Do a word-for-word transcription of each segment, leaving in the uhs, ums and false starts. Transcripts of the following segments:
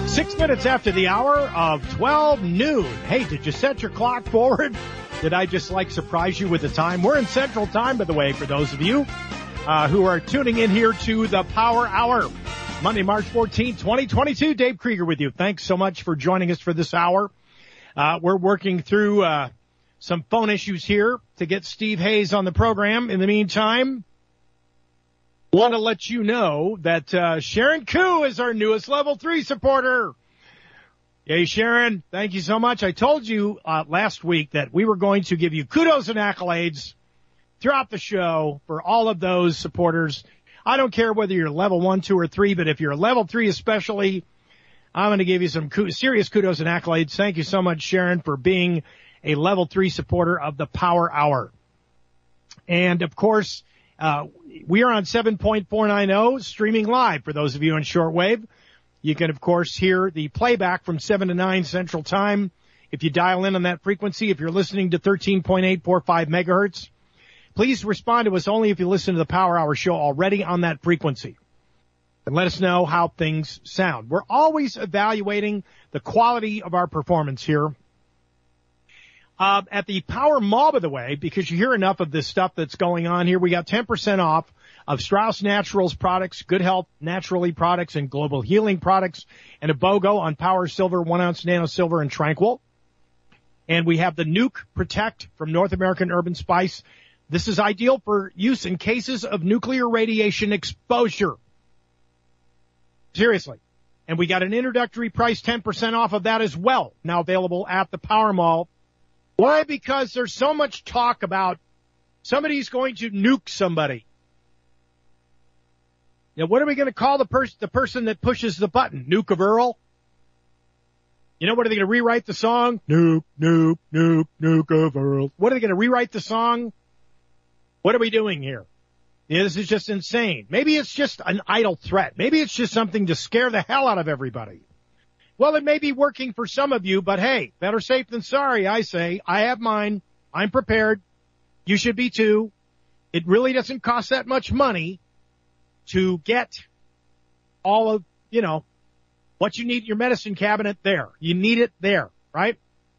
Six minutes after the hour of twelve noon. Hey, did you set your clock forward? Did I just, like, surprise you with the time? We're in Central Time, by the way, for those of you uh, who are tuning in here to the Power Hour. Monday, March fourteenth, twenty twenty-two. Dave Krieger with you. Thanks so much for joining us for this hour. Uh, we're working through uh, some phone issues here to get Steve Hayes on the program. In the meantime, want to let you know that uh, Sharon Koo is our newest level three supporter. Hey, Sharon, thank you so much. I told you uh, last week that we were going to give you kudos and accolades throughout the show for all of those supporters. I don't care whether you're level one, two, or three, but if you're level three especially, I'm going to give you some ku- serious kudos and accolades. Thank you so much, Sharon, for being a level three supporter of the Power Hour. And, of course, uh, we are on seven point four ninety, streaming live for those of you on shortwave. You can, of course, hear the playback from seven to nine Central Time if you dial in on that frequency. If you're listening to thirteen point eight four five megahertz, please respond to us only if you listen to the Power Hour show already on that frequency. And let us know how things sound. We're always evaluating the quality of our performance here. Uh, at the Power Mall, by the way, because you hear enough of this stuff that's going on here, we got ten percent off of Strauss Naturals products, Good Health Naturally products, and Global Healing products, and a BOGO on Power Silver, one ounce Nano Silver, and Tranquil. And we have the Nuke Protect from North American Urban Spice. This is ideal for use in cases of nuclear radiation exposure. Seriously. And we got an introductory price, ten percent off of that as well, now available at the Power Mall. Why? Because there's so much talk about somebody's going to nuke somebody. Now, what are we going to call the person the person that pushes the button? Nuke of Earl? You know, what are they going to rewrite the song? Nuke, nuke, nuke, nuke of Earl. What are they going to rewrite the song? What are we doing here? Yeah, this is just insane. Maybe it's just an idle threat. Maybe it's just something to scare the hell out of everybody. Well, it may be working for some of you, but hey, better safe than sorry, I say. I have mine. I'm prepared. You should be too. It really doesn't cost that much money to get all of, you know, what you need in your medicine cabinet there. You need it there, right?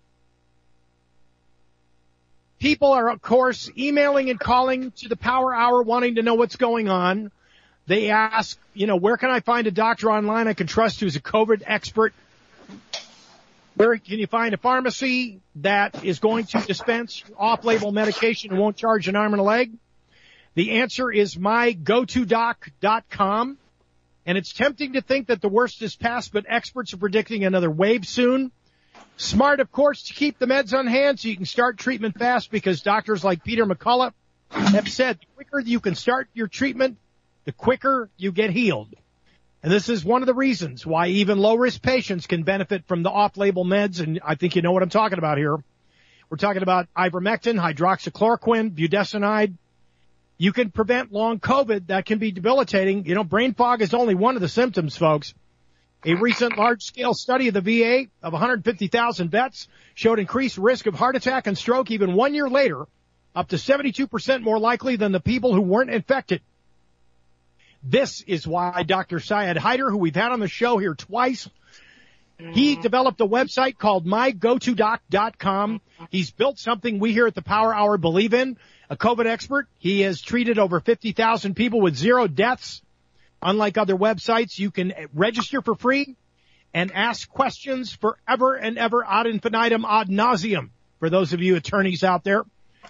People are, of course, emailing and calling to the Power Hour wanting to know what's going on. They ask, you know, where can I find a doctor online I can trust who's a COVID expert? Where can you find a pharmacy that is going to dispense off-label medication and won't charge an arm and a leg? The answer is my go to doc dot com. And it's tempting to think that the worst is past, but experts are predicting another wave soon. Smart, of course, to keep the meds on hand so you can start treatment fast, because doctors like Peter McCullough have said the quicker you can start your treatment, the quicker you get healed. And this is one of the reasons why even low-risk patients can benefit from the off-label meds, and I think you know what I'm talking about here. We're talking about ivermectin, hydroxychloroquine, budesonide. You can prevent long COVID that can be debilitating. You know, brain fog is only one of the symptoms, folks. A recent large-scale study of the V A of one hundred fifty thousand vets showed increased risk of heart attack and stroke even one year later, up to seventy-two percent more likely than the people who weren't infected. This is why Doctor Syed Haider, who we've had on the show here twice, he developed a website called my go to doc dot com. He's built something we here at the Power Hour believe in, a COVID expert. He has treated over fifty thousand people with zero deaths. Unlike other websites, you can register for free and ask questions forever and ever ad infinitum, ad nauseum, for those of you attorneys out there.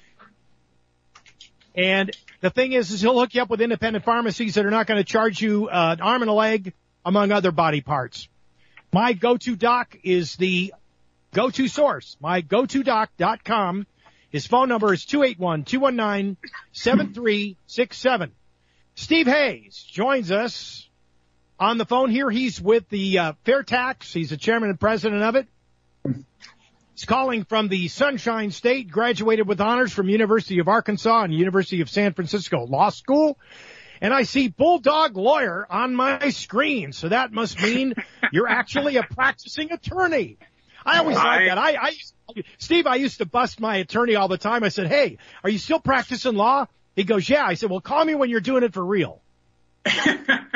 And the thing is, is he'll hook you up with independent pharmacies that are not going to charge you uh, an arm and a leg, among other body parts. My go-to doc is the go-to source, my go to doc dot com. His phone number is two eight one, two one nine, seven three six seven. Steve Hayes joins us on the phone here. He's with the uh, Fair Tax. He's the chairman and president of it. He's calling from the Sunshine State, graduated with honors from University of Arkansas and University of San Francisco Law School. And I see Bulldog Lawyer on my screen, so that must mean you're actually a practicing attorney. I always like that. I, I, Steve, I used to bust my attorney all the time. I said, hey, are you still practicing law? He goes, yeah. I said, well, call me when you're doing it for real.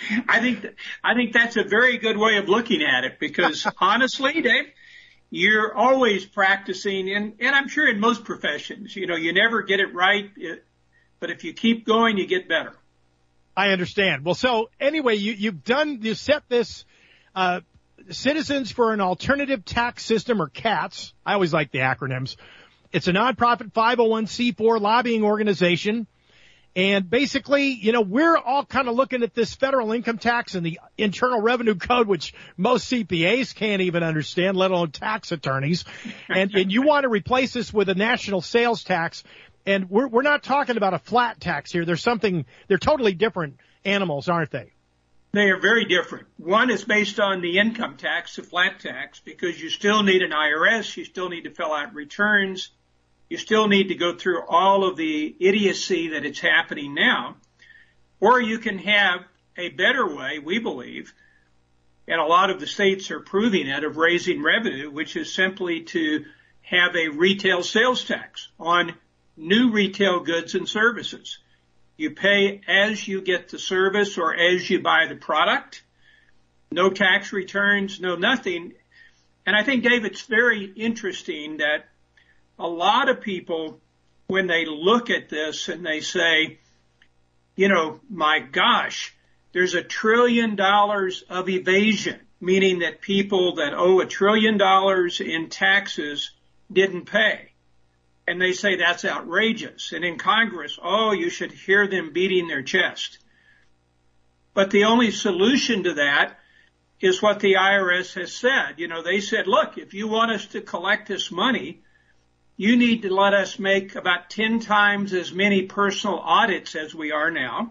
I think th- I think that's a very good way of looking at it, because honestly, Dave, you're always practicing, and, and I'm sure in most professions, you know, you never get it right, it, but if you keep going, you get better. I understand. Well, so anyway, you, you've done, you set this, uh, Citizens for an Alternative Tax System, or CATS. I always like the acronyms. It's a nonprofit five oh one c four lobbying organization. And basically, you know, we're all kind of looking at this federal income tax and the Internal Revenue Code, which most C P As can't even understand, let alone tax attorneys. And, and you want to replace this with a national sales tax. And we're, we're not talking about a flat tax here. There's something, they're totally different animals, aren't they? They are very different. One is based on the income tax, the flat tax, because you still need an I R S, you still need to fill out returns. You still need to go through all of the idiocy that it's happening now. Or you can have a better way, we believe, and a lot of the states are proving it, of raising revenue, which is simply to have a retail sales tax on new retail goods and services. You pay as you get the service or as you buy the product. No tax returns, no nothing. And I think, Dave, it's very interesting that a lot of people, when they look at this and they say, you know, my gosh, there's a trillion dollars of evasion, meaning that people that owe a trillion dollars in taxes didn't pay. And they say that's outrageous. And in Congress, oh, you should hear them beating their chest. But the only solution to that is what the I R S has said. You know, they said, look, if you want us to collect this money, you need to let us make about ten times as many personal audits as we are now.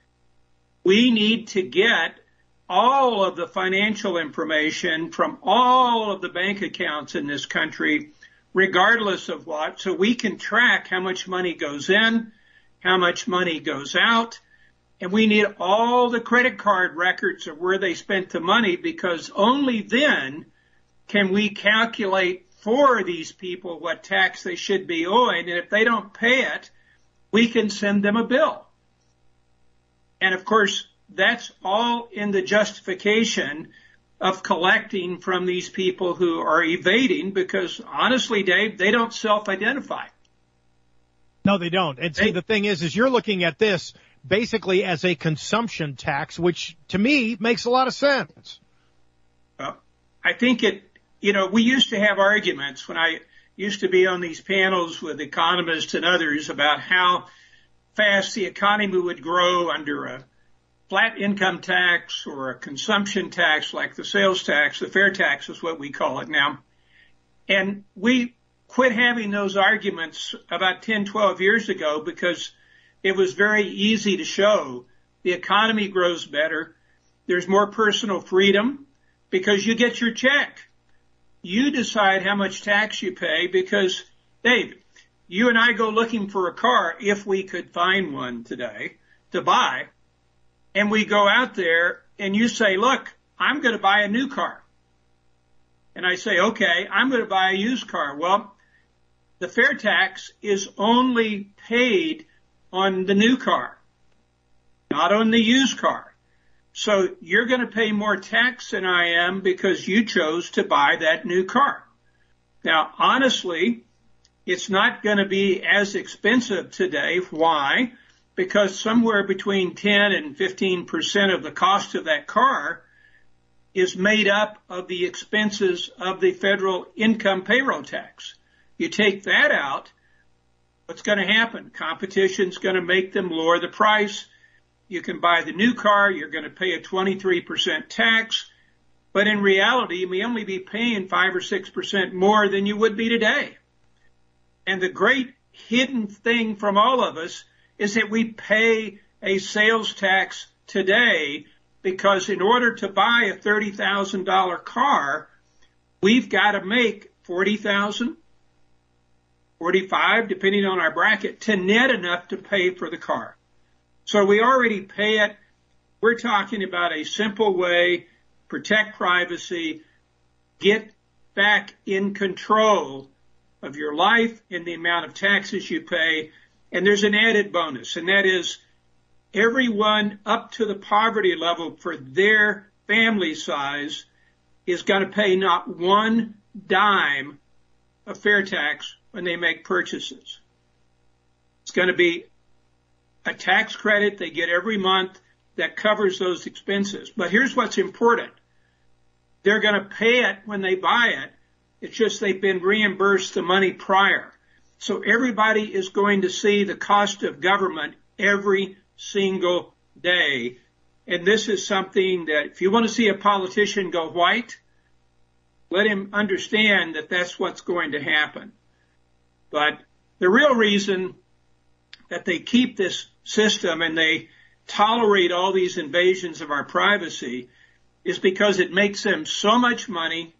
We need to get all of the financial information from all of the bank accounts in this country, regardless of what, so we can track how much money goes in, how much money goes out, and we need all the credit card records of where they spent the money, because only then can we calculate for these people what tax they should be owing, and if they don't pay it, we can send them a bill. And of course, that's all in the justification of collecting from these people who are evading, because honestly, Dave, they don't self-identify. No, they don't. And see, the thing is, is you're looking at this basically as a consumption tax, which to me makes a lot of sense. Well, I think it, you know, we used to have arguments when I used to be on these panels with economists and others about how fast the economy would grow under a flat income tax or a consumption tax like the sales tax. The fair tax is what we call it now. And we quit having those arguments about ten, twelve years ago, because it was very easy to show the economy grows better. There's more personal freedom because you get your check. You decide how much tax you pay because, Dave, you and I go looking for a car, if we could find one today, to buy, and we go out there and you say, look, I'm going to buy a new car. And I say, okay, I'm going to buy a used car. Well, the fair tax is only paid on the new car, not on the used car. So you're going to pay more tax than I am because you chose to buy that new car. Now, honestly, it's not going to be as expensive today. Why? Because somewhere between ten and fifteen percent of the cost of that car is made up of the expenses of the federal income payroll tax. You take that out, what's going to happen? Competition's going to make them lower the price. You can buy the new car, you're going to pay a twenty-three percent tax, but in reality, you may only be paying five or six percent more than you would be today. And the great hidden thing from all of us is that we pay a sales tax today because in order to buy a thirty thousand dollars car, we've got to make forty thousand dollars, forty-five, depending on our bracket, to net enough to pay for the car. So we already pay it. We're talking about a simple way, protect privacy, get back in control of your life and the amount of taxes you pay. And there's an added bonus, and that is everyone up to the poverty level for their family size is going to pay not one dime of fair tax when they make purchases. It's going to be a tax credit they get every month that covers those expenses. But here's what's important. They're going to pay it when they buy it. It's just they've been reimbursed the money prior. So everybody is going to see the cost of government every single day. And this is something that if you want to see a politician go white, let him understand that that's what's going to happen. But the real reason that they keep this system and they tolerate all these invasions of our privacy is because it makes them so much money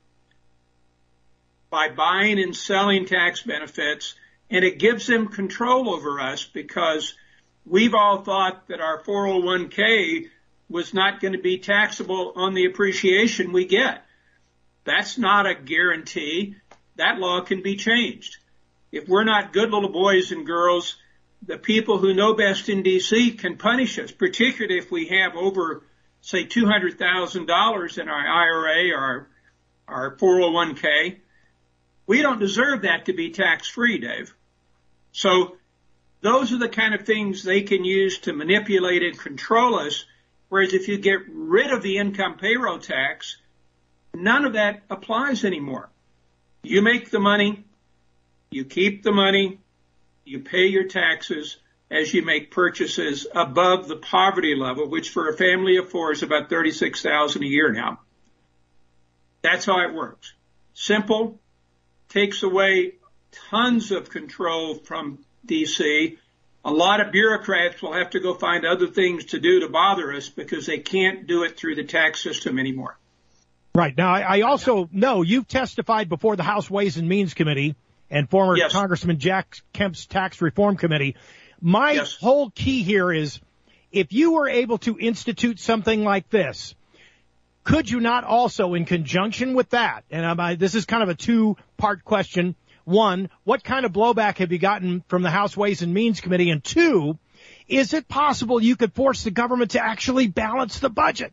by buying and selling tax benefits, and it gives them control over us because we've all thought that our four oh one k was not going to be taxable on the appreciation we get. That's not a guarantee. That law can be changed. If we're not good little boys and girls, the people who know best in D C can punish us, particularly if we have over, say, two hundred thousand dollars in our I R A or our, our four oh one k. We don't deserve that to be tax-free, Dave. So those are the kind of things they can use to manipulate and control us, whereas if you get rid of the income payroll tax, none of that applies anymore. You make the money, you keep the money, you pay your taxes as you make purchases above the poverty level, which for a family of four is about thirty-six thousand dollars a year now. That's how it works. Simple, takes away tons of control from D C. A lot of bureaucrats will have to go find other things to do to bother us because they can't do it through the tax system anymore. Right. Now, I, I also know you've testified before the House Ways and Means Committee and former yes. Congressman Jack Kemp's Tax Reform Committee. My yes. whole key here is if you were able to institute something like this, could you not also, in conjunction with that, and um, this is kind of a two-part question. One, what kind of blowback have you gotten from the House Ways and Means Committee? And two, is it possible you could force the government to actually balance the budget?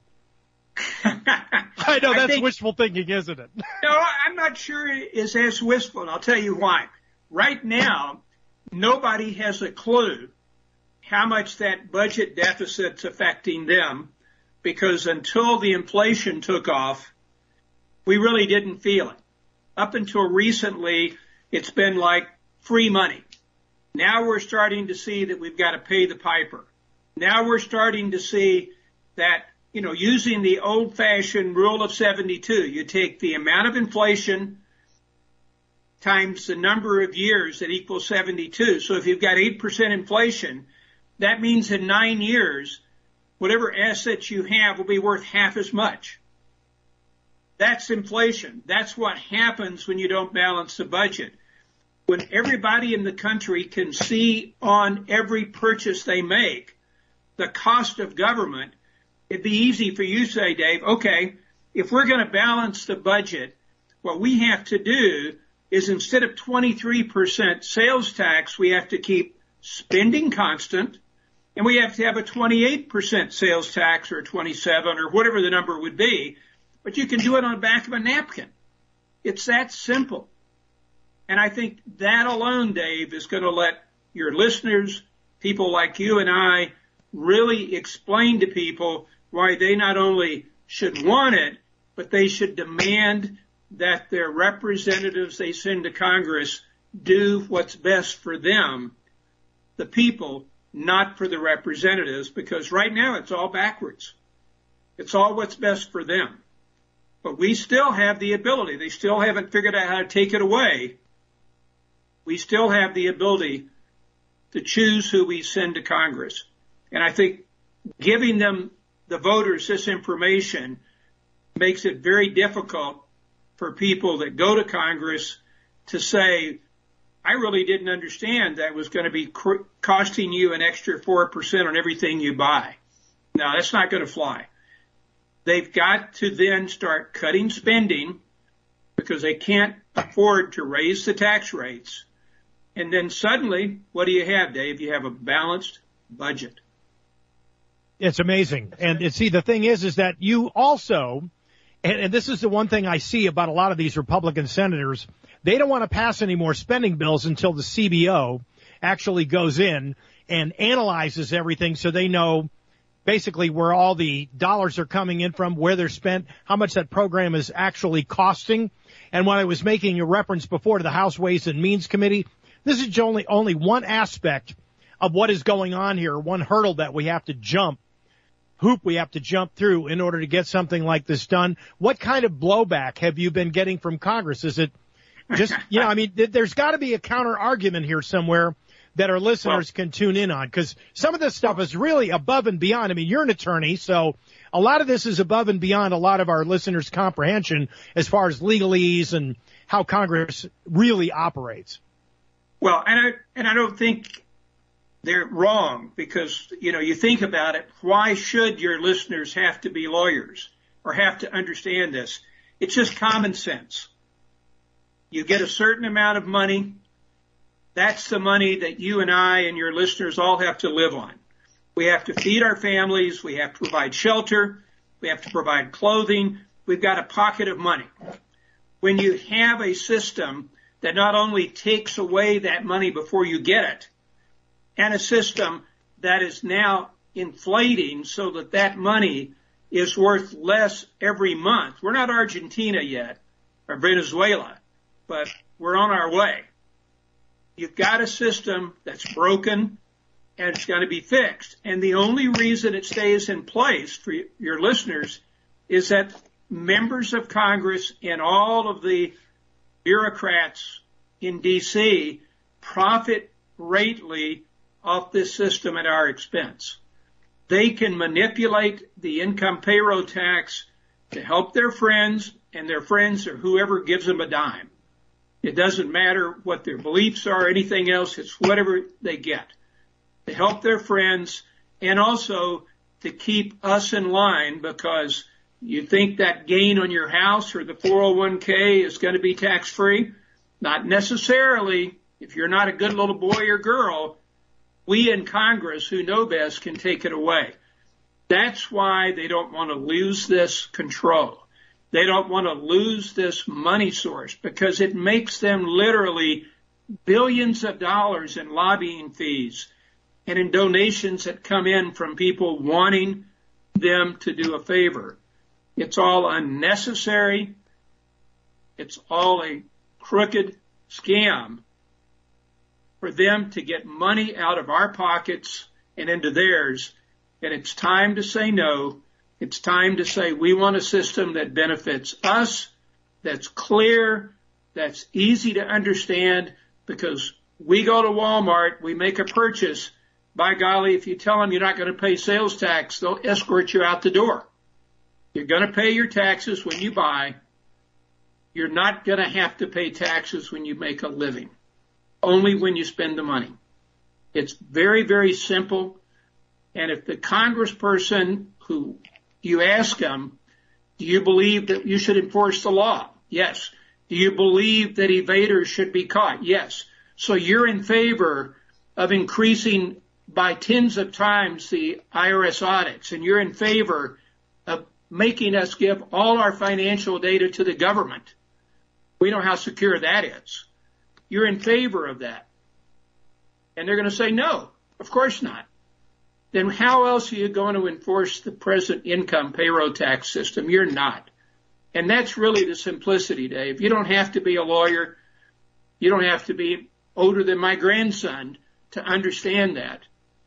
I know that's I think, wishful thinking, isn't it? No, I'm not sure it is as wistful, and I'll tell you why. Right now, nobody has a clue how much that budget deficit's affecting them, because until the inflation took off, we really didn't feel it. Up until recently, it's been like free money. Now we're starting to see that we've got to pay the piper. Now we're starting to see that, you know, using the old-fashioned rule of seventy-two, you take the amount of inflation times the number of years that equals seventy-two. So if you've got eight percent inflation, that means in nine years, whatever assets you have will be worth half as much. That's inflation. That's what happens when you don't balance the budget. When everybody in the country can see on every purchase they make the cost of government, it'd be easy for you to say, Dave, okay, if we're going to balance the budget, what we have to do is instead of twenty-three percent sales tax, we have to keep spending constant, and we have to have a twenty-eight percent sales tax or twenty-seven or whatever the number would be, but you can do it on the back of a napkin. It's that simple. And I think that alone, Dave, is going to let your listeners, people like you and I, really explain to people why they not only should want it, but they should demand that their representatives they send to Congress do what's best for them, the people, not for the representatives, because right now it's all backwards. It's all what's best for them. But we still have the ability. They still haven't figured out how to take it away. We still have the ability to choose who we send to Congress. And I think giving them, the voters, this information makes it very difficult for people that go to Congress to say, I really didn't understand that was going to be cr- costing you an extra four percent on everything you buy. No, that's not going to fly. They've got to then start cutting spending because they can't afford to raise the tax rates. And then suddenly, what do you have, Dave? You have a balanced budget. It's amazing. And see, the thing is, is that you also, and, and this is the one thing I see about a lot of these Republican senators, they don't want to pass any more spending bills until the C B O actually goes in and analyzes everything so they know basically where all the dollars are coming in from, where they're spent, how much that program is actually costing. And when I was making a reference before to the House Ways and Means Committee, this is only, only one aspect of what is going on here, one hurdle that we have to jump, hoop we have to jump through in order to get something like this done. What kind of blowback have you been getting from Congress? Is it just, you know, I mean, there's got to be a counter argument here somewhere that our listeners well, can tune in on, because some of this stuff is really above and beyond. I mean, you're an attorney, so a lot of this is above and beyond a lot of our listeners' comprehension as far as legalese and how Congress really operates. Well, and I, and I don't think they're wrong, because, you know, you think about it, why should your listeners have to be lawyers or have to understand this? It's just common sense. You get a certain amount of money. That's the money that you and I and your listeners all have to live on. We have to feed our families. We have to provide shelter. We have to provide clothing. We've got a pocket of money. When you have a system that not only takes away that money before you get it, and a system that is now inflating so that that money is worth less every month. We're not Argentina yet, or Venezuela, but we're on our way. You've got a system that's broken, and it's going to be fixed. And the only reason it stays in place for your listeners is that members of Congress and all of the bureaucrats in D C profit greatly off this system at our expense. They can manipulate the income payroll tax to help their friends, and their friends or whoever gives them a dime. It doesn't matter what their beliefs are or anything else. It's whatever they get to help their friends, and also to keep us in line, because you think that gain on your house or the four oh one k is going to be tax-free. Not necessarily. If you're not a good little boy or girl, we in Congress who know best can take it away. That's why they don't want to lose this control. They don't want to lose this money source, because it makes them literally billions of dollars in lobbying fees and in donations that come in from people wanting them to do a favor. It's all unnecessary. It's all a crooked scam for them to get money out of our pockets and into theirs. And it's time to say no. It's time to say we want a system that benefits us, that's clear, that's easy to understand, because we go to Walmart, we make a purchase. By golly, if you tell them you're not going to pay sales tax, they'll escort you out the door. You're going to pay your taxes when you buy. You're not going to have to pay taxes when you make a living, only when you spend the money. It's very, very simple. And if the congressperson who you ask them, do you believe that you should enforce the law? Yes. Do you believe that evaders should be caught? Yes. So you're in favor of increasing by tens of times the I R S audits, and you're in favor of making us give all our financial data to the government. We know how secure that is. You're in favor of that. And they're going to say, no, of course not. Then how else are you going to enforce the present income payroll tax system? You're not. And that's really the simplicity, Dave. You don't have to be a lawyer. You don't have to be older than my grandson to understand that.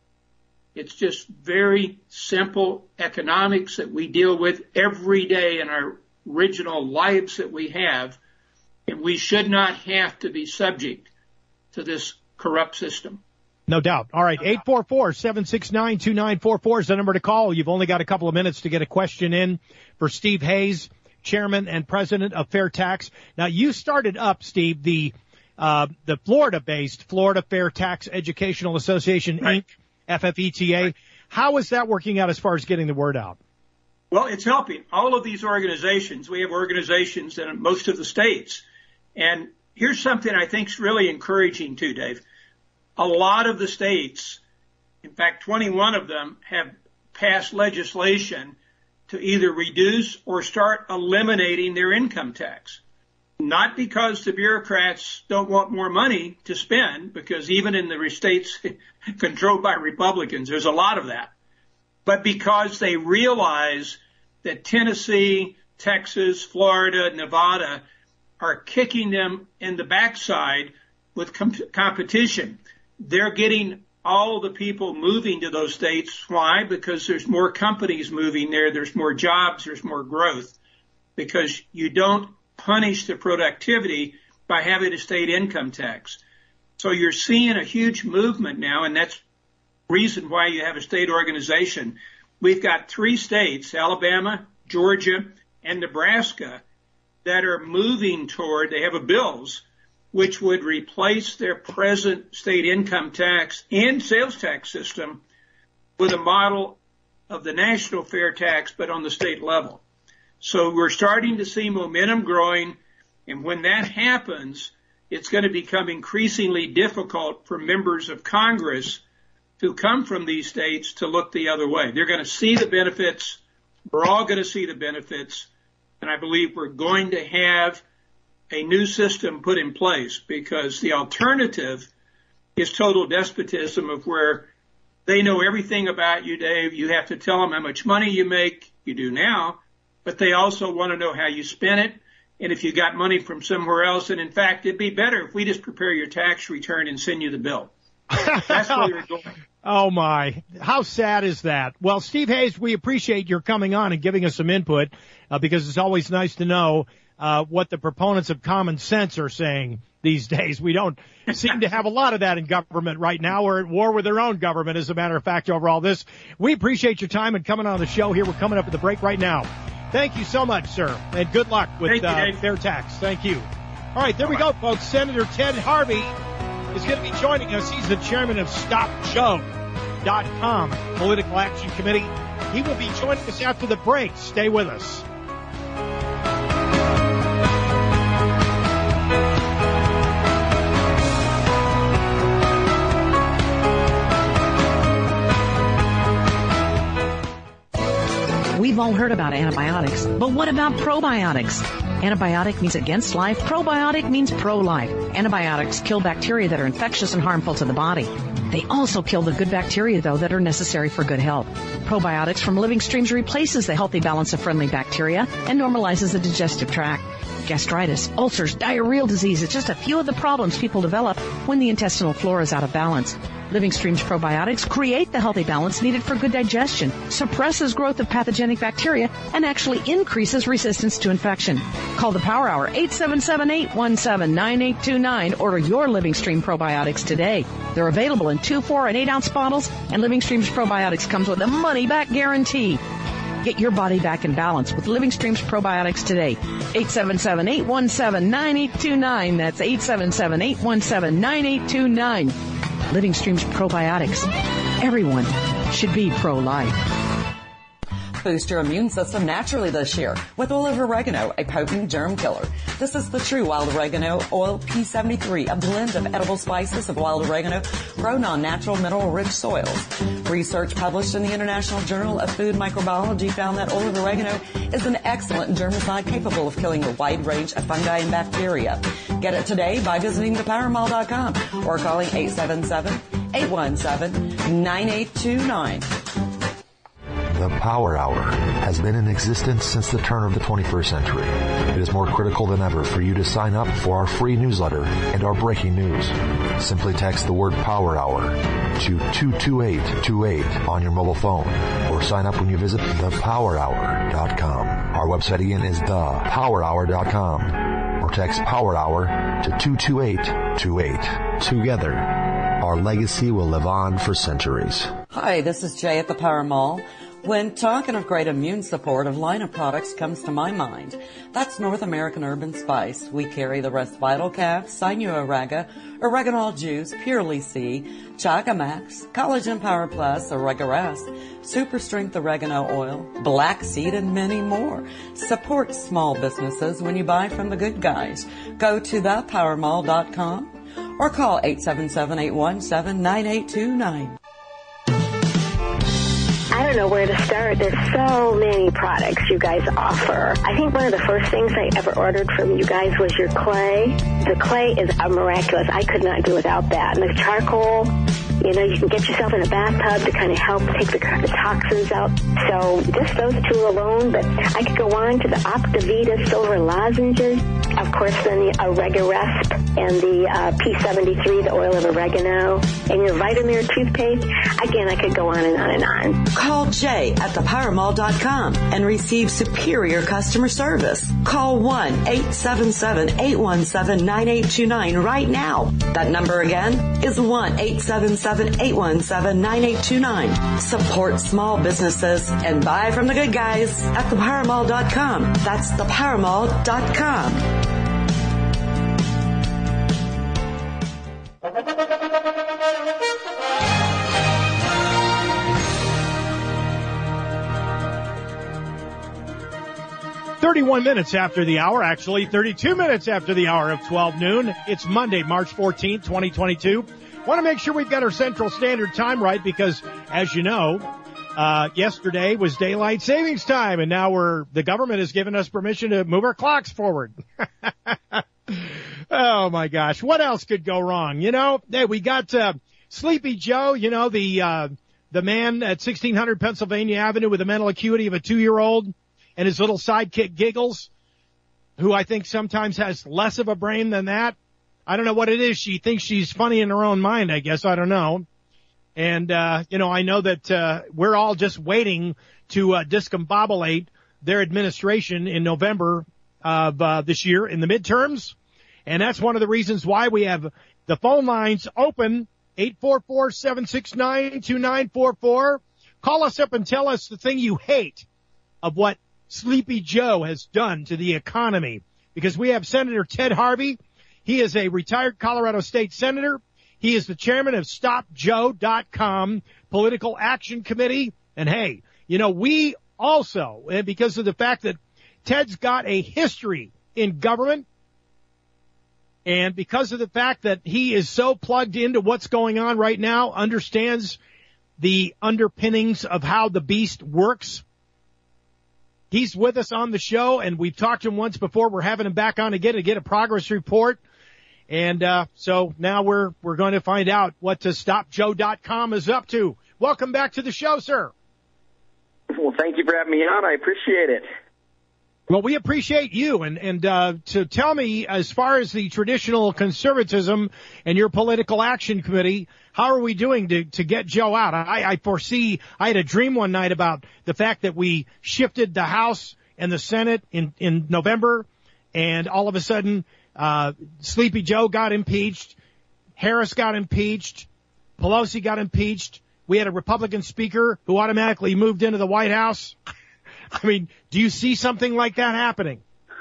It's just very simple economics that we deal with every day in our original lives that we have. And we should not have to be subject to this corrupt system. No doubt. All right, eight four four, seven six nine, two nine four four is the number to call. You've only got a couple of minutes to get a question in for Steve Hayes, Chairman and President of Fair Tax. Now, you started up, Steve, the uh the Florida-based Florida Fair Tax Educational Association, right. Incorporated, F F E T A. Right. How is that working out as far as getting the word out? Well, it's helping. All of these organizations, we have organizations in most of the states. And here's something I think is really encouraging too, Dave. A lot of the states, in fact, twenty-one of them, have pass legislation to either reduce or start eliminating their income tax. Not because the bureaucrats don't want more money to spend, because even in the states controlled by Republicans, there's a lot of that, but because they realize that Tennessee, Texas, Florida, Nevada are kicking them in the backside with com- competition. They're getting all the people moving to those states. Why? Because there's more companies moving there. There's more jobs. There's more growth, because you don't punish the productivity by having a state income tax. So you're seeing a huge movement now, and that's the reason why you have a state organization. We've got three states, Alabama, Georgia, and Nebraska, that are moving toward, they have a bills which would replace their present state income tax and sales tax system with a model of the national fair tax, but on the state level. So we're starting to see momentum growing, and when that happens, it's going to become increasingly difficult for members of Congress who come from these states to look the other way. They're going to see the benefits. We're all going to see the benefits, and I believe we're going to have a new system put in place, because the alternative is total despotism, of where they know everything about you, Dave. You have to tell them how much money you make. You do now. But they also want to know how you spend it, and if you got money from somewhere else. And in fact, it'd be better if we just prepare your tax return and send you the bill. That's where you're going. Oh my, how sad is that? Well, Steve Hayes, we appreciate your coming on and giving us some input, uh, because it's always nice to know uh what the proponents of common sense are saying these days. We don't seem to have a lot of that in government right now. We're at war with their own government, as a matter of fact, over all this. We appreciate your time and coming on the show here. We're coming up at the break right now. Thank you so much, sir, and good luck with you, uh, fair tax. Thank you. All right, there we go, folks. Senator Ted Harvey is going to be joining us. He's the chairman of Stop Joe dot com Political Action Committee. He will be joining us after the break. Stay with us. We've all heard about antibiotics, but what about probiotics? Antibiotic means against life. Probiotic means pro-life. Antibiotics kill bacteria that are infectious and harmful to the body. They also kill the good bacteria, though, that are necessary for good health. Probiotics from Living Streams replaces the healthy balance of friendly bacteria and normalizes the digestive tract. Gastritis, ulcers, diarrheal disease, it's just a few of the problems people develop when the intestinal flora is out of balance. Living Streams probiotics create the healthy balance needed for good digestion, suppresses growth of pathogenic bacteria, and actually increases resistance to infection. Call the Power Hour, eight seven seven, eight one seven, nine eight two nine. Order your Living Stream probiotics today. They're available in two, four, and eight ounce bottles, and Living Streams probiotics comes with a money-back guarantee. Get your body back in balance with Living Streams probiotics today. eight seven seven, eight one seven, nine eight two nine. That's eight seven seven, eight one seven, nine eight two nine. Living Streams probiotics. Everyone should be pro-life. Boost your immune system naturally this year with olive oregano, a potent germ killer. This is the true wild oregano oil P seventy-three, a blend of edible spices of wild oregano grown on natural mineral-rich soils. Research published in the International Journal of Food Microbiology found that olive oregano is an excellent germicide capable of killing a wide range of fungi and bacteria. Get it today by visiting the power mall dot com or calling eight seven seven, eight one seven, nine eight two nine. The Power Hour has been in existence since the turn of the twenty-first century. It is more critical than ever for you to sign up for our free newsletter and our breaking news. Simply text the word Power Hour to two two eight two eight on your mobile phone, or sign up when you visit the power hour dot com. Our website again is the power hour dot com, or text Power Hour to two two eight two eight. Together, our legacy will live on for centuries. Hi, this is Jay at the Power Mall. When talking of great immune support, a line of products comes to my mind. That's North American Urban Spice. We carry the Rest Vital Calf, Sinuoraga, Oreganol Juice, Purely C, Chaga Max, Collagen Power Plus, Oregarest, Super Strength Oregano Oil, Black Seed, and many more. Support small businesses when you buy from the good guys. Go to the power mall dot com or call eight seven seven, eight one seven, nine eight two nine. I don't know where to start. There's so many products you guys offer. I think one of the first things I ever ordered from you guys was your clay. The clay is miraculous. I could not do without that. And the charcoal, you know, you can get yourself in a bathtub to kind of help take the, the toxins out. So just those two alone, but I could go on to the Optivita silver lozenges. Of course, then the Oregarest and the uh, P seventy-three, the oil of oregano, and your Vitamir toothpaste. Again, I could go on and on and on. Call Jay at the power mall dot com and receive superior customer service. Call one eight seven seven, eight one seven, nine eight two nine right now. That number again is one eight seven seven, eight one seven, nine eight two nine. Support small businesses and buy from the good guys at the power mall dot com. That's the power mall dot com. thirty-one minutes after the hour, actually thirty-two minutes after the hour of twelve noon. It's Monday, March fourteenth, twenty twenty-two. Want to make sure we've got our Central Standard Time right because, as you know, uh, yesterday was daylight savings time, and now we're, the government has given us permission to move our clocks forward. Oh my gosh. What else could go wrong? You know, hey, we got, uh, Sleepy Joe, you know, the, uh, the man at sixteen hundred Pennsylvania Avenue with the mental acuity of a two-year-old and his little sidekick Giggles, who I think sometimes has less of a brain than that. I don't know what it is. She thinks she's funny in her own mind, I guess. I don't know. And, uh, you know, I know that, uh, we're all just waiting to, uh, discombobulate their administration in November of, uh, this year in the midterms. And that's one of the reasons why we have the phone lines open, eight four four, seven six nine, two nine four four. Call us up and tell us the thing you hate of what Sleepy Joe has done to the economy. Because we have Senator Ted Harvey. He is a retired Colorado State Senator. He is the chairman of Stop Joe dot com Political Action Committee. And hey, you know, we also, because of the fact that Ted's got a history in government, and because of the fact that he is so plugged into what's going on right now, understands the underpinnings of how the beast works, he's with us on the show, and we've talked to him once before. We're having him back on again to get a progress report. And uh so now we're we're going to find out what uh, Stop Joe dot com is up to. Welcome back to the show, sir. Well, thank you for having me on. I appreciate it. Well, we appreciate you. And, and uh to tell me, as far as the traditional conservatism and your political action committee, how are we doing to, to get Joe out? I, I foresee, I had a dream one night about the fact that we shifted the House and the Senate in, in November, and all of a sudden, uh, Sleepy Joe got impeached, Harris got impeached, Pelosi got impeached. We had a Republican speaker who automatically moved into the White House. I mean, do you see something like that happening?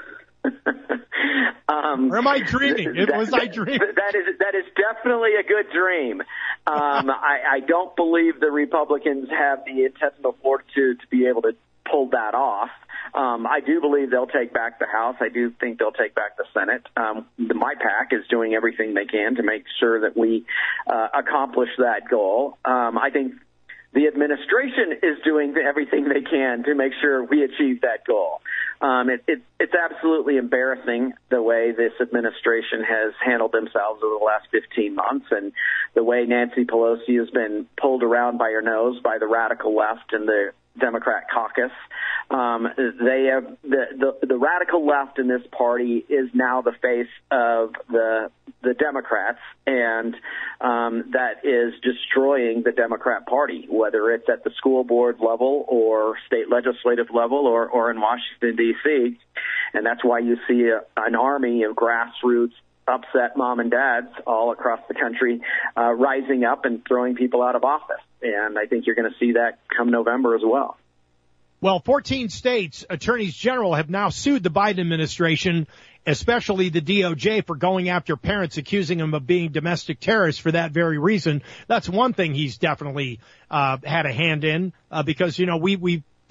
Um, or am I dreaming? It that, was I dreaming? That is that is definitely a good dream. Um, I, I don't believe the Republicans have the intestinal fortitude to be able to pull that off. Um, I do believe they'll take back the House. I do think they'll take back the Senate. Um, the, my PAC is doing everything they can to make sure that we uh, accomplish that goal. Um, I think the administration is doing everything they can to make sure we achieve that goal. Um, it, it, it's absolutely embarrassing the way this administration has handled themselves over the last fifteen months, and the way Nancy Pelosi has been pulled around by her nose by the radical left and the Democrat caucus. Um, they have the, the the radical left in this party is now the face of the the Democrats, and um, that is destroying the Democrat Party, whether it's at the school board level or state legislative level or, or in Washington, D C. And that's why you see a, an army of grassroots upset mom and dads all across the country uh, rising up and throwing people out of office. And I think you're going to see that come November as well. Well, fourteen states' attorneys general have now sued the Biden administration, especially the D O J, for going after parents accusing them of being domestic terrorists for that very reason. That's one thing he's definitely uh had a hand in, uh, because, you know, we we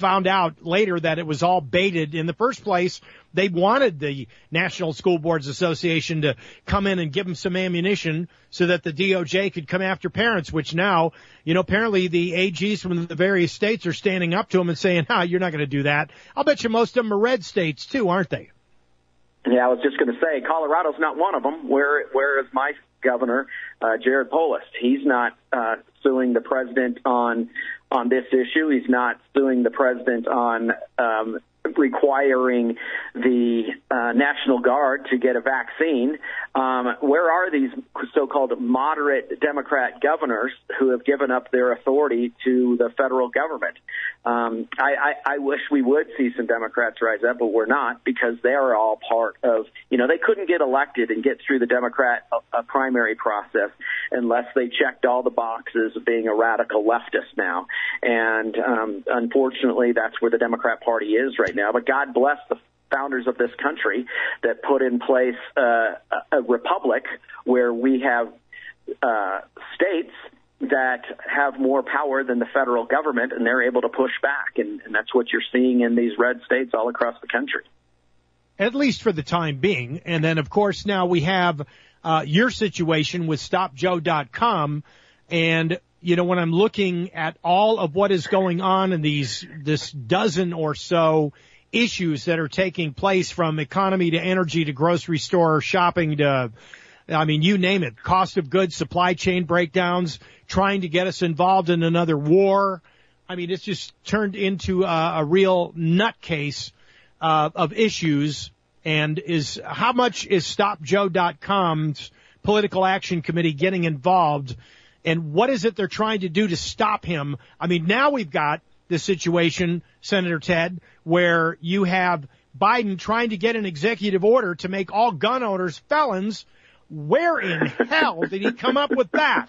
found out later that it was all baited. In the first place, they wanted the National School Boards Association to come in and give them some ammunition so that the D O J could come after parents, which now, you know, apparently the A Gs from the various states are standing up to them and saying, ah, you're not going to do that. I'll bet you most of them are red states, too, aren't they? Yeah, I was just going to say, Colorado's not one of them. Where, where is my governor, uh, Jared Polis? He's not uh, suing the president on on this issue. He's not suing the president on um, requiring the uh, National Guard to get a vaccine. Um, where are these so-called moderate Democrat governors who have given up their authority to the federal government? Um, I, I, I wish we would see some Democrats rise up, but we're not, because they are all part of, you know, they couldn't get elected and get through the Democrat uh, primary process unless they checked all the boxes of being a radical leftist now. And um, unfortunately, that's where the Democrat Party is right now. But God bless the founders of this country that put in place uh, a, a republic where we have uh, states that have more power than the federal government, and they're able to push back. And, and that's what you're seeing in these red states all across the country. At least for the time being. And then, of course, now we have uh, your situation with Stop Joe dot com. And, you know, when I'm looking at all of what is going on in these this dozen or so issues that are taking place, from economy to energy to grocery store shopping to, I mean, you name it, cost of goods, supply chain breakdowns, trying to get us involved in another war. I mean, it's just turned into a, a real nutcase uh, of issues. And is how much is Stop Joe dot com's political action committee getting involved? And what is it they're trying to do to stop him? I mean, now we've got the situation, Senator Ted, where you have Biden trying to get an executive order to make all gun owners felons. Where in hell did he come up with that?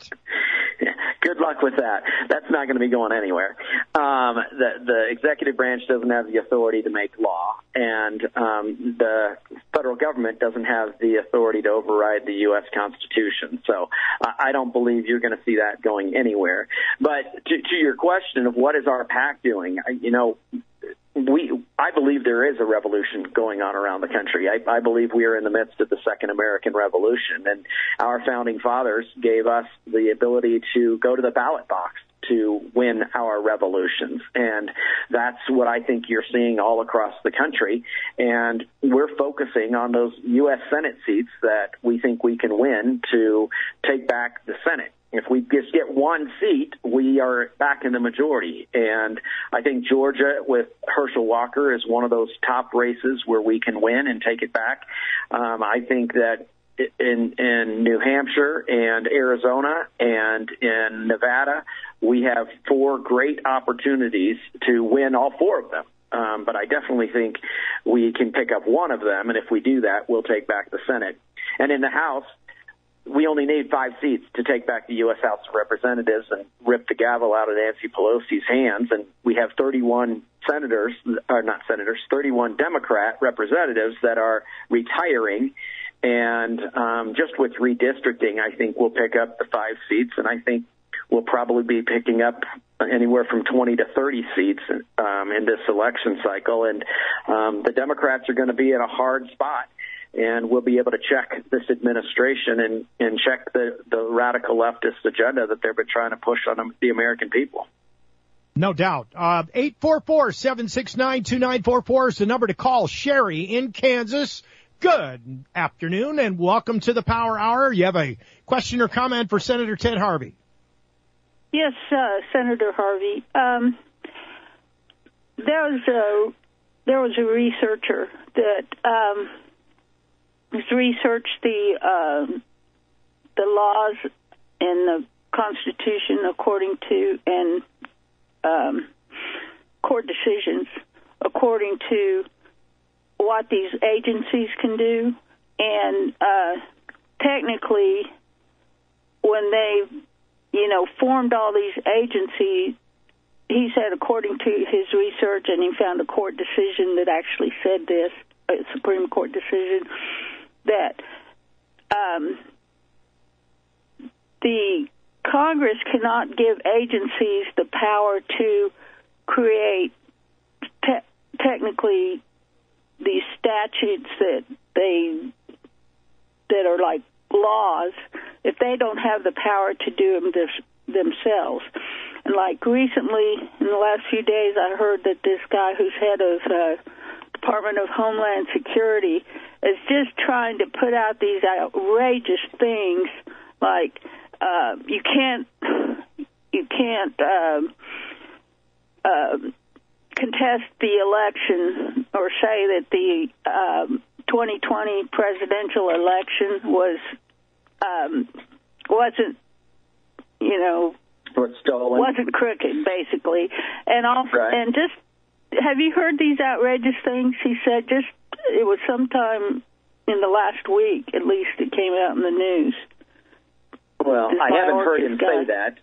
Good luck with that. That's not going to be going anywhere. Um, the, the executive branch doesn't have the authority to make law, and um, the federal government doesn't have the authority to override the U S Constitution. So uh, I don't believe you're going to see that going anywhere. But to, to your question of what is our PAC doing, you know, We, I believe there is a revolution going on around the country. I, I believe we are in the midst of the Second American Revolution, and our founding fathers gave us the ability to go to the ballot box to win our revolutions. And that's what I think you're seeing all across the country. And we're focusing on those U S Senate seats that we think we can win to take back the Senate. If we just get one seat, we are back in the majority. And I think Georgia with Herschel Walker is one of those top races where we can win and take it back. Um, I think that in, in New Hampshire and Arizona and in Nevada, we have four great opportunities to win all four of them. Um, but I definitely think we can pick up one of them. And if we do that, we'll take back the Senate. And in the House, we only need five seats to take back the U S House of Representatives and rip the gavel out of Nancy Pelosi's hands. And we have thirty-one senators, or not senators, thirty-one Democrat representatives that are retiring. And um, just with redistricting, I think we'll pick up the five seats. And I think we'll probably be picking up anywhere from twenty to thirty seats um, in this election cycle. And um, the Democrats are going to be in a hard spot. And we'll be able to check this administration and, and check the, the radical leftist agenda that they've been trying to push on the American people. No doubt. Uh, eight four four, seven six nine, two nine four four is the number to call. Sherry in Kansas. Good afternoon and welcome to the Power Hour. You have a question or comment for Senator Ted Harvey? Yes, uh, Senator Harvey. Um, there was a, there was a researcher that um, researched the uh, the laws and the Constitution according to and um, court decisions according to what these agencies can do, and uh, technically, when they, you know, formed all these agencies, he said according to his research, and he found a court decision that actually said this, a Supreme Court decision, that um, the Congress cannot give agencies the power to create technically these statutes that they that are like laws, if they don't have the power to do them this, themselves. And like recently, in the last few days, I heard that this guy who's head of uh, Department of Homeland Security is just trying to put out these outrageous things like uh, you can't you can't uh, uh, contest the election or say that the um, twenty twenty presidential election was um, wasn't you know stolen. wasn't crooked, basically, and also right. and just have you heard these outrageous things? He said just it was sometime in the last week, at least, it came out in the news. Well, This I haven't heard Mayorkas him guy. say that.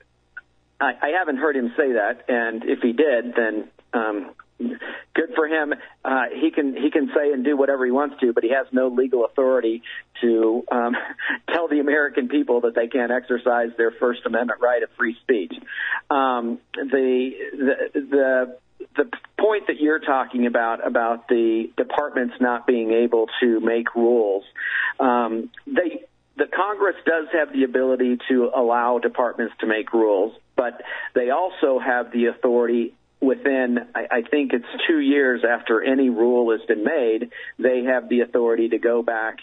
I, I haven't heard him say that, and if he did, then um, good for him. Uh, he can he can say and do whatever he wants to, but he has no legal authority to um, tell the American people that they can't exercise their First Amendment right of free speech. Um, the the the the point that you're talking about, about the departments not being able to make rules, um, they, the Congress does have the ability to allow departments to make rules, but they also have the authority within, I, I think it's two years after any rule has been made, they have the authority to go back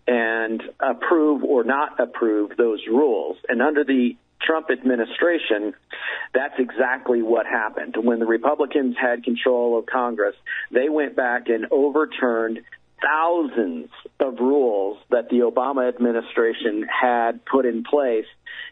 and approve or not approve those rules. And under the Trump administration, that's exactly what happened. When the Republicans had control of Congress, they went back and overturned thousands of rules that the Obama administration had put in place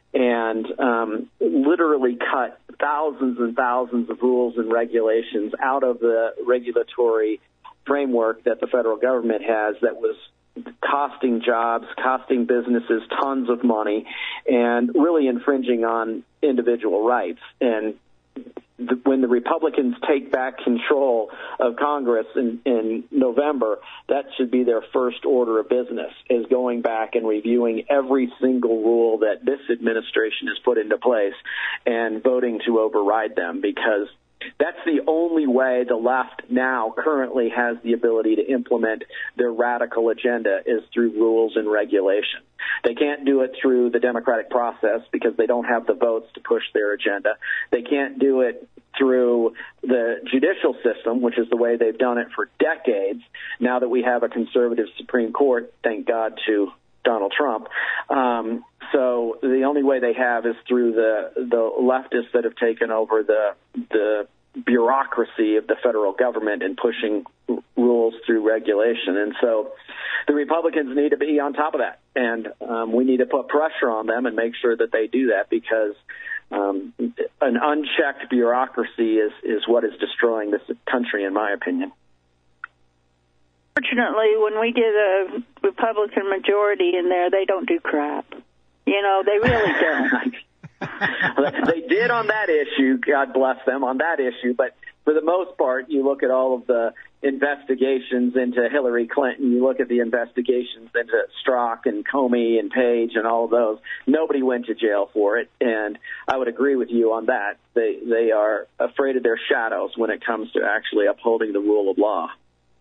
and um, literally cut thousands and thousands of rules and regulations out of the regulatory framework that the federal government has that was costing jobs, costing businesses tons of money, and really infringing on individual rights. And the, when the Republicans take back control of Congress in, in November, that should be their first order of business, is going back and reviewing every single rule that this administration has put into place and voting to override them, because that's the only way the left now currently has the ability to implement their radical agenda, is through rules and regulation. They can't do it through the democratic process because they don't have the votes to push their agenda. They can't do it through the judicial system, which is the way they've done it for decades. Now that we have a conservative Supreme Court, thank God to Donald Trump. Um, so the only way they have is through the the leftists that have taken over the the bureaucracy of the federal government and pushing r- rules through regulation. And so the Republicans need to be on top of that, and um, we need to put pressure on them and make sure that they do that, because um, an unchecked bureaucracy is is what is destroying this country, in my opinion. Fortunately, when we get a Republican majority in there, they don't do crap. You know, they really don't. They did on that issue, God bless them, on that issue. But for the most part, you look at all of the investigations into Hillary Clinton, you look at the investigations into Strzok and Comey and Page and all of those, nobody went to jail for it. And I would agree with you on that. They, they are afraid of their shadows when it comes to actually upholding the rule of law.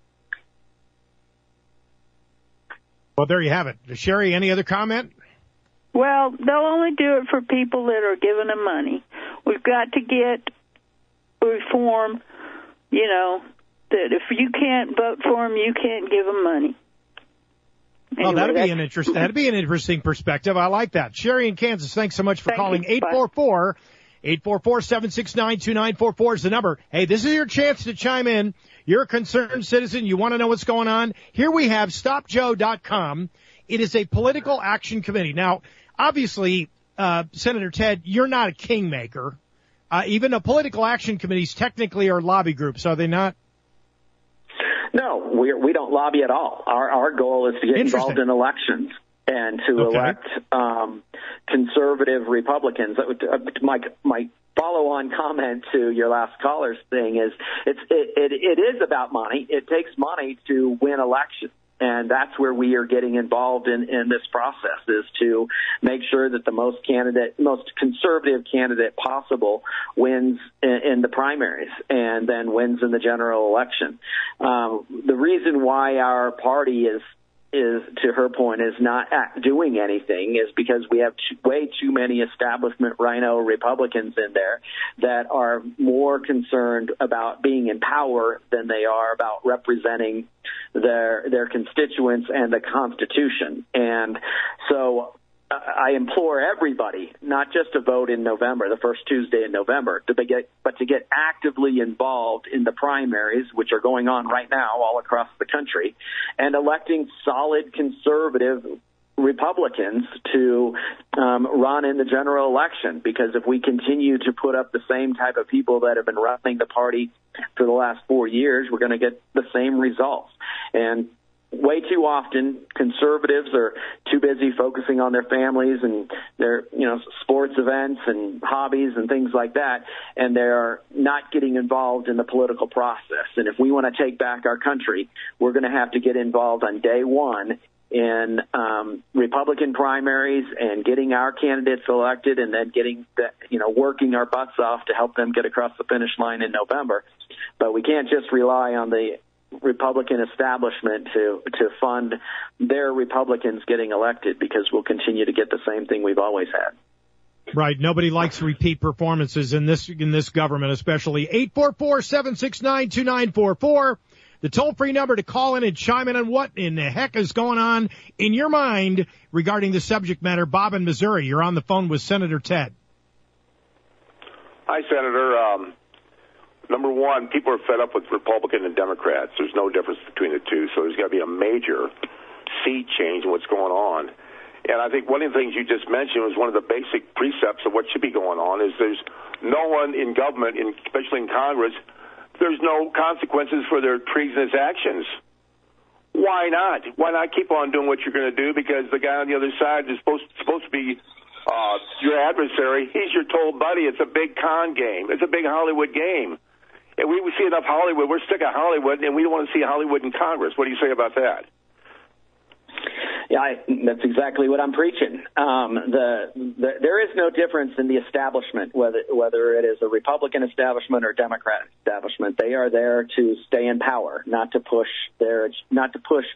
Well, there you have it. Sherry, any other comment? Well, they'll only do it for people that are giving them money. We've got to get reform, you know, that if you can't vote for them, you can't give them money. Anyway, well, that'd be an interest. That'd be an interesting perspective. I like that. Sherry in Kansas, thanks so much for Thank calling. eight four four, eight four four, seven six nine, two nine four four is the number. Hey, this is your chance to chime in. You're a concerned citizen. You want to know what's going on. Here we have stop joe dot com. It is a political action committee. Now, obviously, uh, Senator Ted, you're not a kingmaker. Uh, even the political action committees technically are lobby groups, are they not? No, we we don't lobby at all. Our our goal is to get involved in elections and to Okay. elect um, conservative Republicans. My my follow-on comment to your last caller's thing is it's it, it it is about money. It takes money to win elections. And that's where we are getting involved in, in this process, is to make sure that the most candidate, most conservative candidate possible wins in, in the primaries and then wins in the general election. Um, the reason why our party is is, to her point, is not doing anything is because we have too, way too many establishment rhino Republicans in there that are more concerned about being in power than they are about representing their their constituents and the Constitution. And so I implore everybody not just to vote in November, the first Tuesday in November, to get, but to get actively involved in the primaries, which are going on right now all across the country, and electing solid conservative Republicans to um, run in the general election. Because if we continue to put up the same type of people that have been running the party for the last four years, we're going to get the same results. And way too often, conservatives are too busy focusing on their families and their, you know, sports events and hobbies and things like that, and they're not getting involved in the political process. And if we want to take back our country, we're going to have to get involved on day one in um, Republican primaries and getting our candidates elected, and then getting, the, you know, working our butts off to help them get across the finish line in November. But we can't just rely on the Republican establishment to to fund their Republicans getting elected, because we'll continue to get the same thing we've always had. Right. Nobody likes repeat performances in this in this government, especially. eight four four, seven six nine, two nine four four. The toll-free number to call in and chime in on what in the heck is going on in your mind regarding the subject matter. Bob in Missouri, you're on the phone with Senator Ted. Hi, Senator. Um, number one, people are fed up with Republican and Democrats. There's no difference between the two, so there's got to be a major sea change in what's going on. And I think one of the things you just mentioned was one of the basic precepts of what should be going on is there's no one in government, in, especially in Congress, there's no consequences for their treasonous actions. Why not? Why not keep on doing what you're going to do? Because the guy on the other side is supposed, supposed to be uh, your adversary. He's your toll buddy. It's a big con game. It's a big Hollywood game. And we, we see enough Hollywood. We're sick of Hollywood, and we don't want to see Hollywood in Congress. What do you say about that? Yeah, I, that's exactly what I'm preaching. Um, the, the there is no difference in the establishment, whether whether it is a Republican establishment or Democrat establishment. They are there to stay in power, not to push their not to push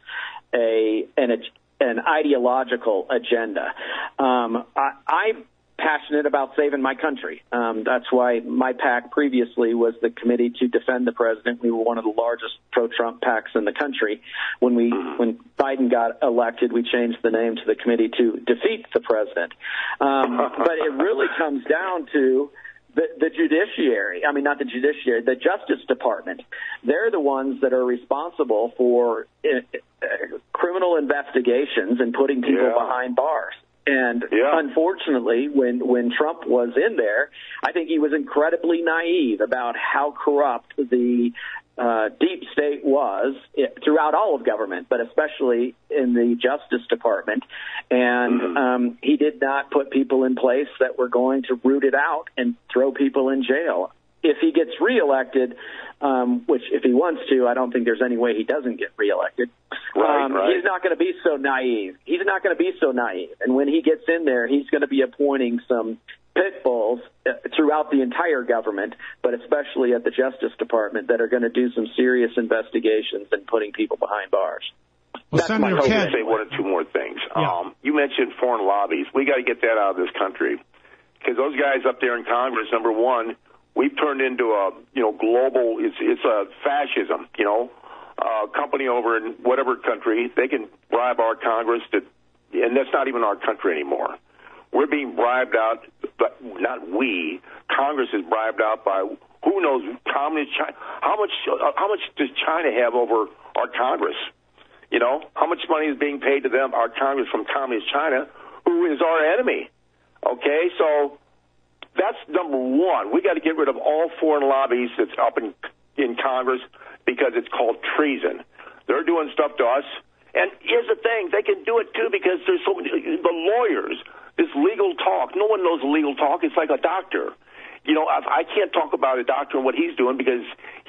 a an an ideological agenda. Um, I, I'm passionate about saving my country. Um, that's why my PAC previously was the Committee to Defend the President. We were one of the largest pro-Trump PACs in the country. When we, when Biden got elected, we changed the name to the Committee to Defeat the President. Um, but it really comes down to the, the judiciary. I mean, not the judiciary, the Justice Department. They're the ones that are responsible for uh, criminal investigations and putting people yeah. behind bars. And yeah. unfortunately, when, when Trump was in there, I think he was incredibly naive about how corrupt the uh, deep state was it, throughout all of government, but especially in the Justice Department. And mm-hmm. um, he did not put people in place that were going to root it out and throw people in jail. If he gets reelected, um, which if he wants to, I don't think there's any way he doesn't get reelected. Right, um, right. He's not going to be so naive. He's not going to be so naive. And when he gets in there, he's going to be appointing some pit bulls uh, throughout the entire government, but especially at the Justice Department, that are going to do some serious investigations and putting people behind bars. Well, That's Senator my Ted, say one or two more things. Yeah. Um, you mentioned foreign lobbies. We got to get that out of this country, because those guys up there in Congress, number one, we've turned into a, you know, global, it's, it's a fascism, you know, uh, company over in whatever country. They can bribe our Congress to, and that's not even our country anymore. We're being bribed out, but not we. Congress is bribed out by who knows how many, how much, how much does China have over our Congress? You know, how much money is being paid to them, our Congress, from Communist China, who is our enemy? Okay, so that's number one. We got to get rid of all foreign lobbies that's up in in Congress, because it's called treason. They're doing stuff to us. And here's the thing, they can do it too because there's so many, the lawyers, this legal talk. No one knows legal talk. It's like a doctor. You know, I, I can't talk about a doctor and what he's doing because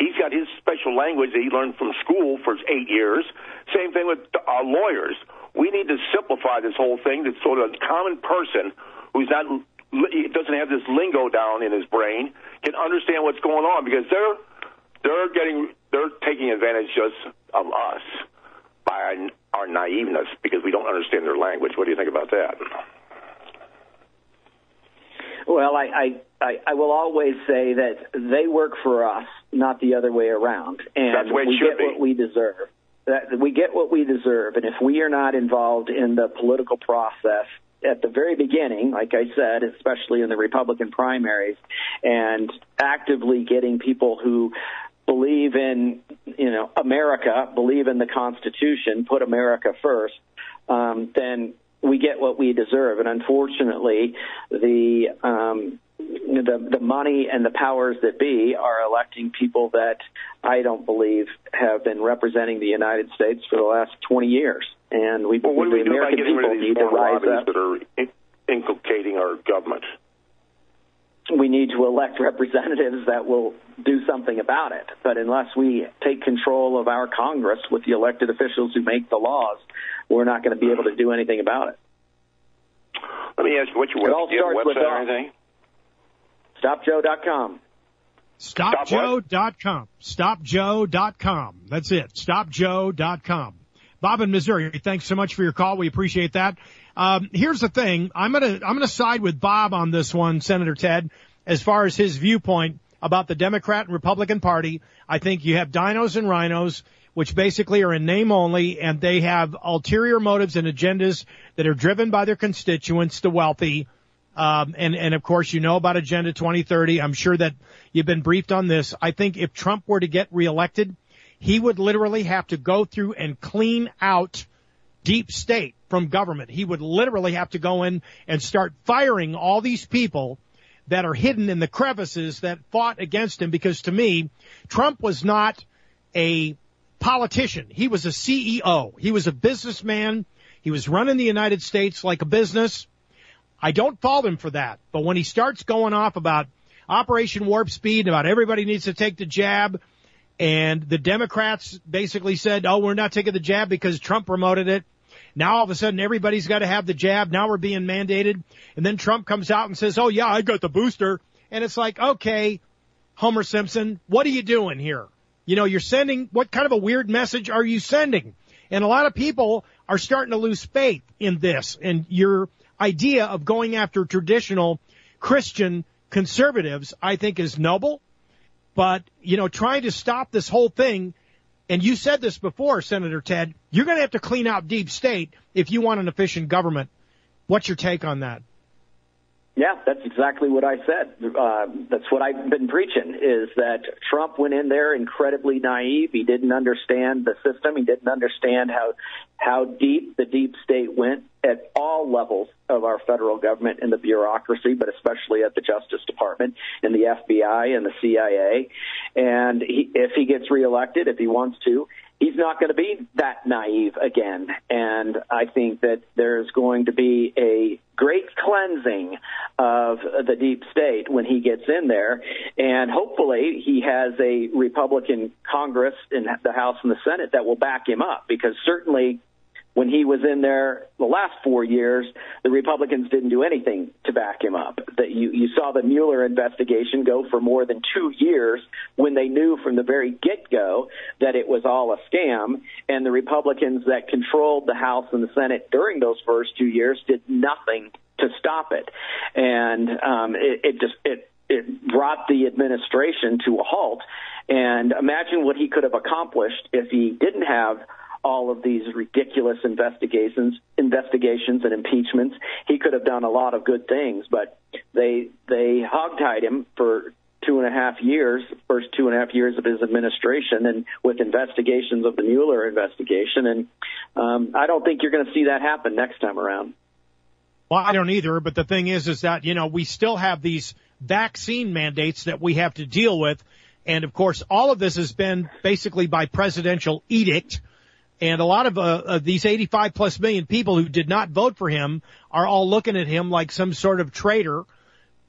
He's got his special language that he learned from school for eight years. Same thing with our lawyers. We need to simplify this whole thing that so the common person who's not doesn't have this lingo down in his brain can understand what's going on, because they're they're getting they're taking advantage just of us by our, our naiveness because we don't understand their language. What do you think about that? Well, I, I, I will always say that they work for us, not the other way around. And That's the way it we should get be. what we deserve. That, we get what we deserve. And if we are not involved in the political process at the very beginning, like I said, especially in the Republican primaries, and actively getting people who believe in, you know, America, believe in the Constitution, put America first, um, then we get what we deserve. And unfortunately, the um, the the money and the powers that be are electing people that I don't believe have been representing the United States for the last twenty years. And we, well, what do the we do by American getting people rid of these need to foreign rise lobbies up. that are in, inculcating our government? We need to elect representatives that will do something about it. But unless we take control of our Congress with the elected officials who make the laws, we're not going to be able to do anything about it. Let me ask you, what's your It all web, starts website with or us. anything? Stop Joe dot com. Stop Joe dot com. Stop Joe dot com. That's it. Stop Joe dot com. Bob in Missouri, thanks so much for your call. We appreciate that. Um, here's the thing. I'm going to, I'm going to side with Bob on this one, Senator Ted, as far as his viewpoint about the Democrat and Republican Party. I think you have dinos and rhinos, which basically are in name only, and they have ulterior motives and agendas that are driven by their constituents, the wealthy. Um, and, and of course, you know about Agenda twenty thirty. I'm sure that you've been briefed on this. I think if Trump were to get reelected, he would literally have to go through and clean out deep state from government. He would literally have to go in and start firing all these people that are hidden in the crevices that fought against him, because to me, Trump was not a politician. He was a C E O. He was a businessman. He was running the United States like a business. I don't fault him for that. But when he starts going off about Operation Warp Speed, about everybody needs to take the jab, and the Democrats basically said, oh, we're not taking the jab because Trump promoted it. Now all of a sudden everybody's got to have the jab. Now we're being mandated. And then Trump comes out and says, oh, yeah, I got the booster. And it's like, okay, Homer Simpson, what are you doing here? You know, you're sending, what kind of a weird message are you sending? And a lot of people are starting to lose faith in this. And your idea of going after traditional Christian conservatives, I think, is noble. But, you know, trying to stop this whole thing, and you said this before, Senator Ted, you're going to have to clean out deep state if you want an efficient government. What's your take on that? Yeah, that's exactly what I said. Uh, that's what I've been preaching, is that Trump went in there incredibly naive. He didn't understand the system. He didn't understand how how deep the deep state went at all levels of our federal government and the bureaucracy, but especially at the Justice Department and the F B I and the C I A. And he, if he gets reelected, if he wants to, he's not going to be that naive again. And I think that there's going to be a great cleansing of the deep state when he gets in there. And hopefully he has a Republican Congress in the House and the Senate that will back him up, because certainly when he was in there the last four years, the Republicans didn't do anything to back him up. That you, you saw the Mueller investigation go for more than two years when they knew from the very get-go that it was all a scam, and the Republicans that controlled the House and the Senate during those first two years did nothing to stop it. And um, it, it just it it brought the administration to a halt. And imagine what he could have accomplished if he didn't have all of these ridiculous investigations, investigations and impeachments. He could have done a lot of good things, but they they hogtied him for two and a half years, first two and a half years of his administration, and with investigations of the Mueller investigation. And um, I don't think you're going to see that happen next time around. Well, I don't either, but the thing is, is that, you know, we still have these vaccine mandates that we have to deal with. And, of course, all of this has been basically by presidential edict. And a lot of, uh, of these eighty-five plus million people who did not vote for him are all looking at him like some sort of traitor.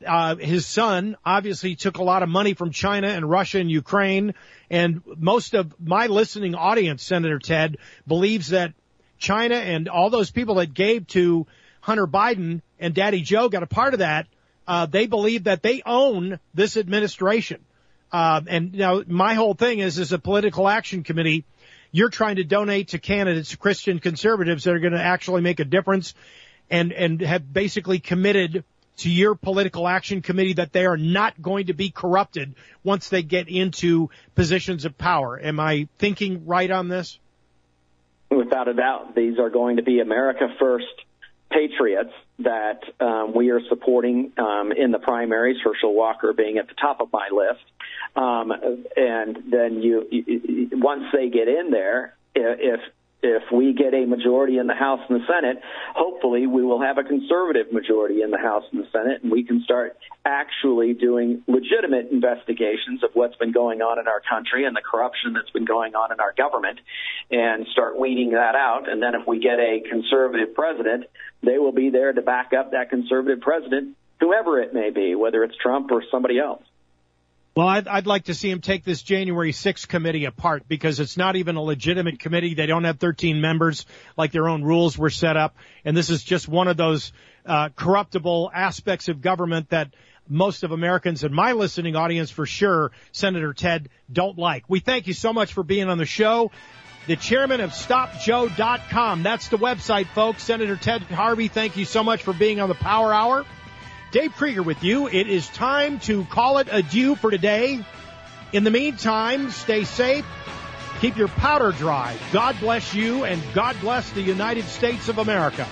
uh, his son obviously took a lot of money from China and Russia and Ukraine. And most of my listening audience, Senator Ted, believes that China and all those people that gave to Hunter Biden and Daddy Joe got a part of that. Uh, they believe that they own this administration. Uh, and now my whole thing is, as a political action committee, you're trying to donate to candidates, Christian conservatives, that are going to actually make a difference and, and have basically committed to your political action committee that they are not going to be corrupted once they get into positions of power. Am I thinking right on this? Without a doubt, these are going to be America First patriots that um, we are supporting um, in the primaries, Herschel Walker being at the top of my list. Um, and then you, you, once they get in there, if if we get a majority in the House and the Senate, hopefully we will have a conservative majority in the House and the Senate, and we can start actually doing legitimate investigations of what's been going on in our country and the corruption that's been going on in our government, and start weeding that out. And then if we get a conservative president, they will be there to back up that conservative president, whoever it may be, whether it's Trump or somebody else. Well, I'd, I'd like to see him take this January sixth committee apart, because it's not even a legitimate committee. They don't have thirteen members like their own rules were set up. And this is just one of those uh, corruptible aspects of government that most of Americans in my listening audience, for sure, Senator Ted, don't like. We thank you so much for being on the show. The chairman of stop joe dot com. That's the website, folks. Senator Ted Harvey, thank you so much for being on the Power Hour. Dave Krieger with you. It is time to call it adieu for today. In the meantime, stay safe. Keep your powder dry. God bless you, and God bless the United States of America.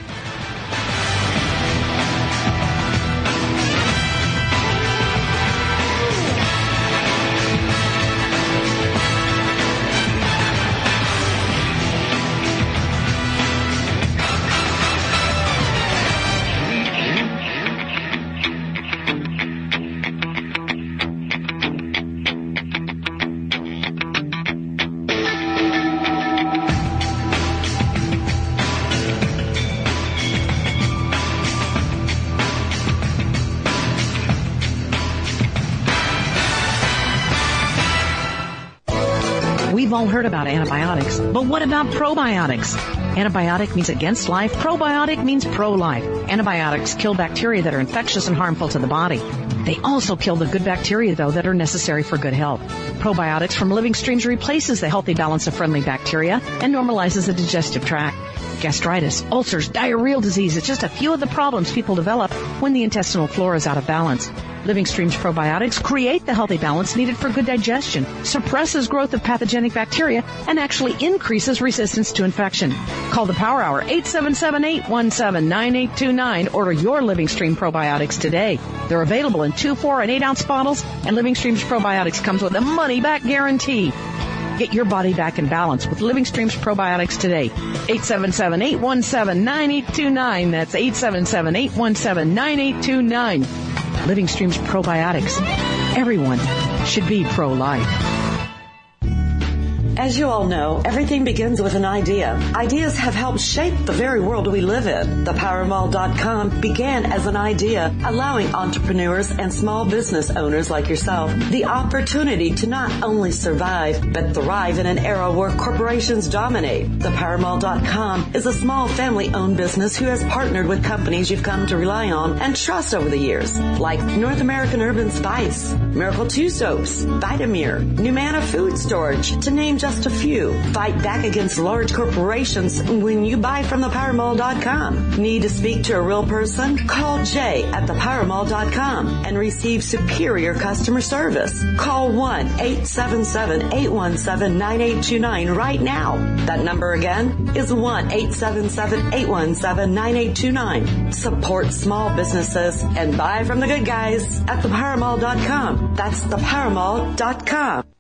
We've all heard about antibiotics, but what about probiotics? Antibiotic means against life. Probiotic means pro-life. Antibiotics kill bacteria that are infectious and harmful to the body. They also kill the good bacteria, though, that are necessary for good health. Probiotics from Living Streams replaces the healthy balance of friendly bacteria and normalizes the digestive tract. Gastritis, ulcers, diarrheal disease is just a few of the problems people develop when the intestinal flora is out of balance. Living Streams probiotics create the healthy balance needed for good digestion, suppresses growth of pathogenic bacteria, and actually increases resistance to infection. Call the Power Hour, eight seven seven, eight one seven, nine eight two nine. Order your Living Stream probiotics today. They're available in two, four, and eight ounce bottles, and Living Streams probiotics comes with a money-back guarantee. Get your body back in balance with Living Streams probiotics today. eight seven seven, eight one seven, nine eight two nine. That's eight seven seven, eight one seven, nine eight two nine. Living Streams probiotics. Everyone should be pro-life. As you all know, everything begins with an idea. Ideas have helped shape the very world we live in. The power mall dot com began as an idea, allowing entrepreneurs and small business owners like yourself the opportunity to not only survive, but thrive in an era where corporations dominate. The power mall dot com is a small family-owned business who has partnered with companies you've come to rely on and trust over the years, like North American Urban Spice, Miracle two Soaps, Vitamir, Numana Food Storage, to name just Just a few. Fight back against large corporations when you buy from the power mall dot com. Need to speak to a real person? Call Jay at the power mall dot com and receive superior customer service. Call one eight seven seven, eight one seven, nine eight two nine right now. That number again is one eight seven seven, eight one seven, nine eight two nine. Support small businesses and buy from the good guys at the power mall dot com. That's the power mall dot com.